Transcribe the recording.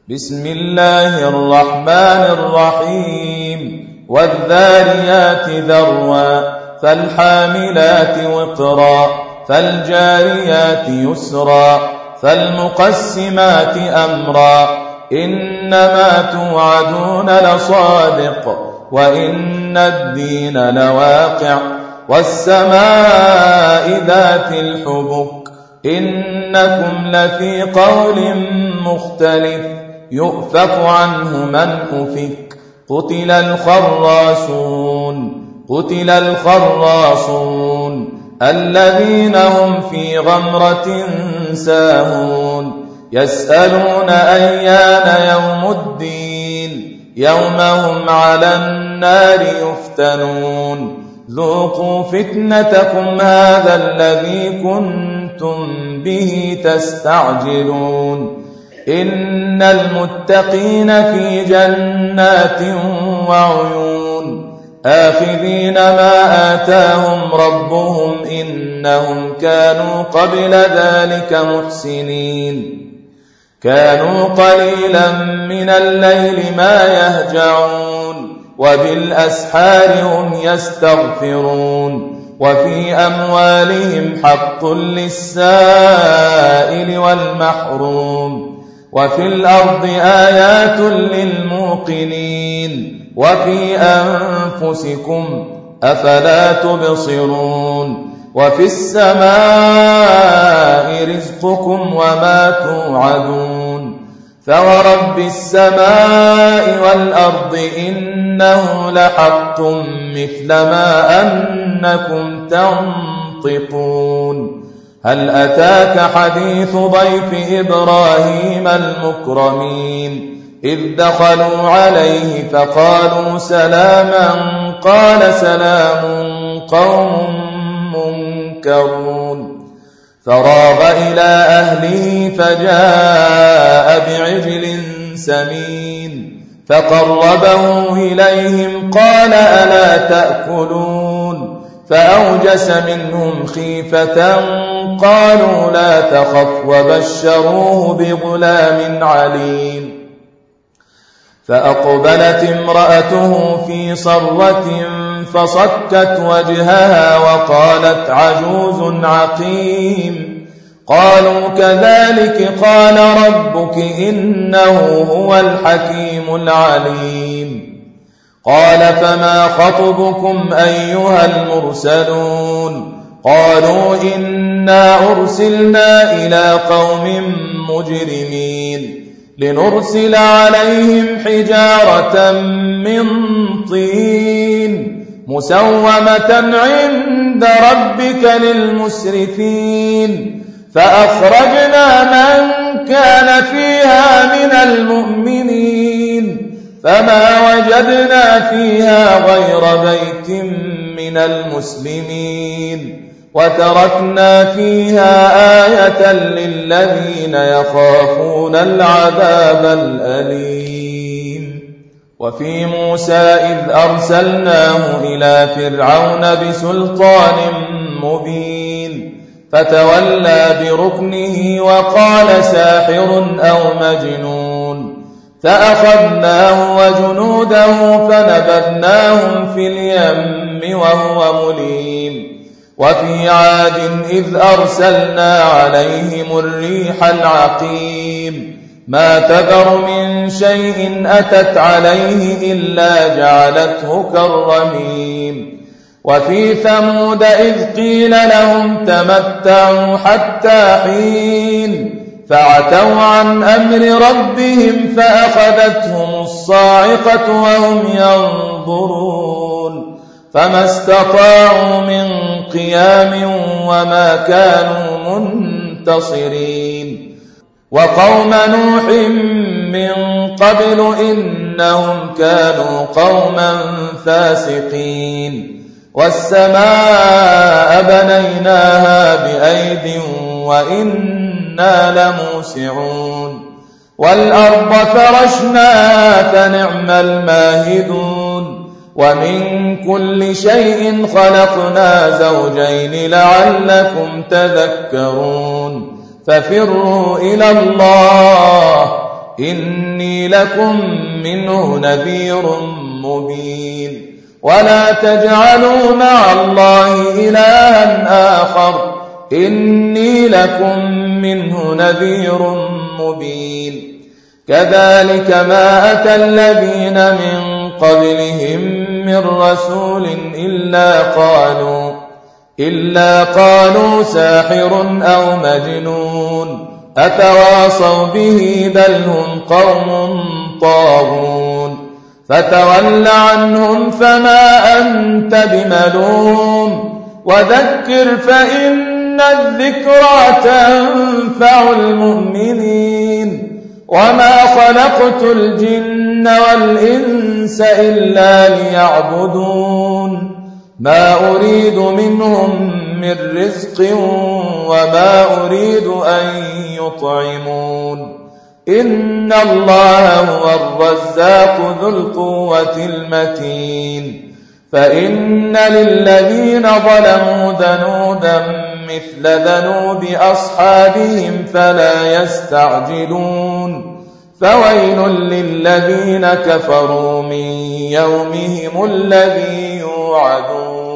بسم الله الرحمن الرحيم والذاريات ذروا فالحاملات وقرا فالجاريات يسرا فالمقسمات أمرا إنما توعدون لصادق وإن الدين لواقع والسماء ذات الحبك إنكم لفي قول مختلف يؤفك عنه من أفك قتل الخراصون الذين هم في غمرة ساهون يسألون أيان يوم الدين يوم هم على النار يفتنون ذوقوا فتنتكم هذا الذي كنتم به تستعجلون إن المتقين في جنات وعيون آخذين ما آتاهم ربهم إنهم كانوا قبل ذلك محسنين كانوا قليلا من الليل ما يهجعون وبالأسحار هم يستغفرون وفي أموالهم حق للسائل والمحروم وفي الأرض آيات للموقنين وفي أنفسكم أفلا تبصرون وفي السماء رزقكم وما توعدون فورب السماء والأرض إنه لحق مثل ما أنكم تنطقون هل أتاك حديث ضيف إبراهيم المكرمين إذ دخلوا عليه فقالوا سلاما قال سلام قوم منكرون فراغ إلى أهله فجاء بعجل سمين فقربه إليهم قال ألا تأكلون فأوجس منهم خيفة قالوا لا تخف وبشروه بغلام عليم فأقبلت امرأته في صرة فصكت وجهها وقالت عجوز عقيم قالوا كذلك قال ربك إنه هو الحكيم العليم قال فما خطبكم أيها المرسلون قالوا إنا أرسلنا إلى قوم مجرمين لنرسل عليهم حجارة من طين مسومة عند ربك للمسرفين فأخرجنا من كان فيها من المؤمنين فما وجدنا فيها غير بيت من المسلمين وتركنا فيها آية للذين يخافون العذاب الأليم وفي موسى إذ أرسلناه إلى فرعون بسلطان مبين فتولى بركنه وقال ساحر أو مجنون فأخذناه وجنوده فنبذناهم في اليم وهو مليم وفي عاد إذ أرسلنا عليهم الريح العقيم ما تذر من شيء أتت عليه إلا جعلته كالرميم وفي ثمود إذ قيل لهم تمتعوا حتى حين فعتوا عن أمر ربهم فأخذتهم الصاعقة وهم ينظرون فما استطاعوا من قيام وما كانوا منتصرين وقوم نوح من قبل إنهم كانوا قوما فاسقين والسماء بنيناها بأيد وإنا لموسعون والأرض فرشناها فنعم الماهدون ومن كل شيء خلقنا زوجين لعلكم تذكرون ففروا إلى الله إني لكم منه نذير مبين ولا تجعلوا مع الله إلها آخر إني لكم منه نذير مبين كذلك ما أتى الذين من قبلهم من رسول إلا قالوا ساحر أو مجنون أتواصوا به بل هم قوم طاغون فتول عنهم فما أنت بملوم وذكر فإن الذكرى تنفع المؤمنين وما خلقت الجن والإنس إلا ليعبدون ما أريد منهم من رزق وما أريد أن يطعمون إن الله هو الرزاق ذو القوة المتين فإن للذين ظلموا ذنوبا مثل ذنوب أصحابهم فلا يستعجلون فويل للذين كفروا من يومهم الذي يوعدون